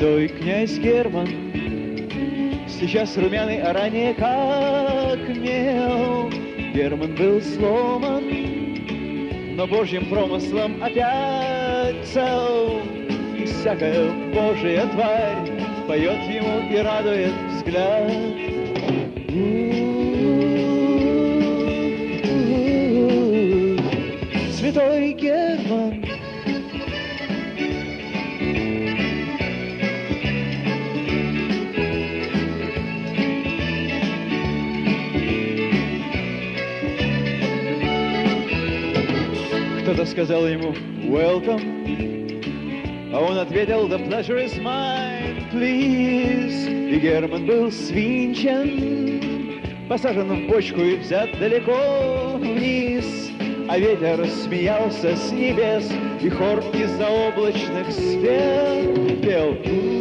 Святой князь Герман, сейчас румяный, а ранее как мел. Герман был сломан, но Божьим промыслом опять цел. И всякая Божья тварь поет ему и радует взгляд. Святой Герман. Кто-то сказал ему «Welcome», а он ответил «The pleasure is mine, please». И Герман был свинчен, посажен в бочку и взят далеко вниз. А ветер смеялся с небес, и хор из-за облачных сфер пел.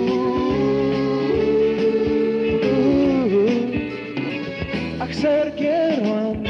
Ах, сэр Герман.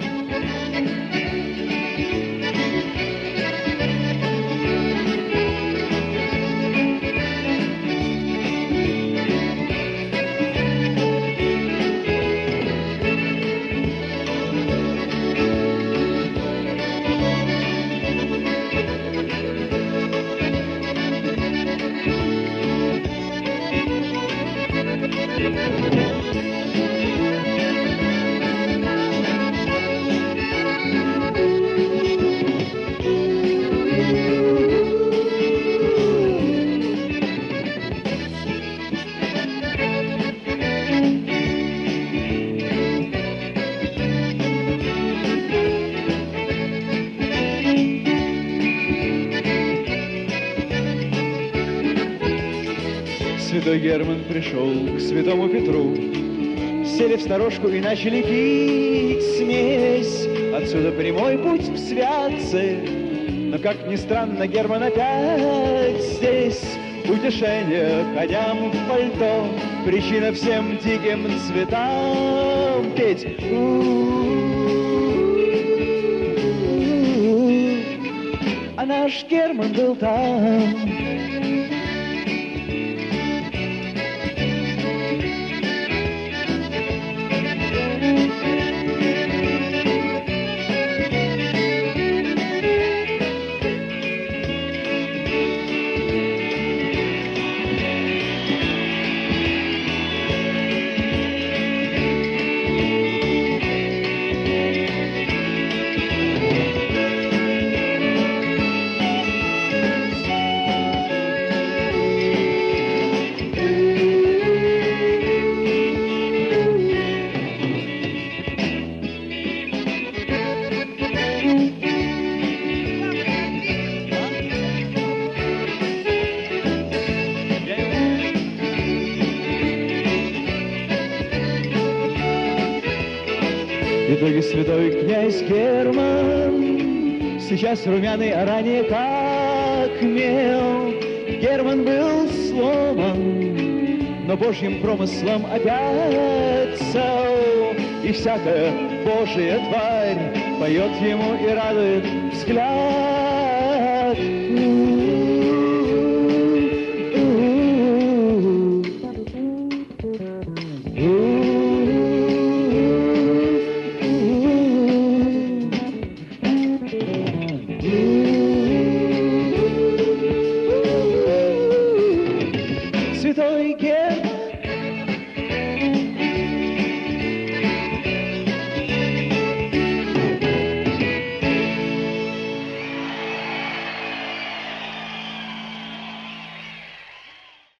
Святой Герман пришел к святому Петру, сели в сторожку и начали пить смесь. Отсюда прямой путь к святце, но, как ни странно, Герман опять здесь. Утешение коням в пальто, причина всем диким цветам петь. А наш Герман был там. В итоге святой князь Герман, сейчас румяный, а ранее как мел. Герман был сломан, но Божьим промыслом опять цел. И всякая Божья тварь поет ему и радует взгляд.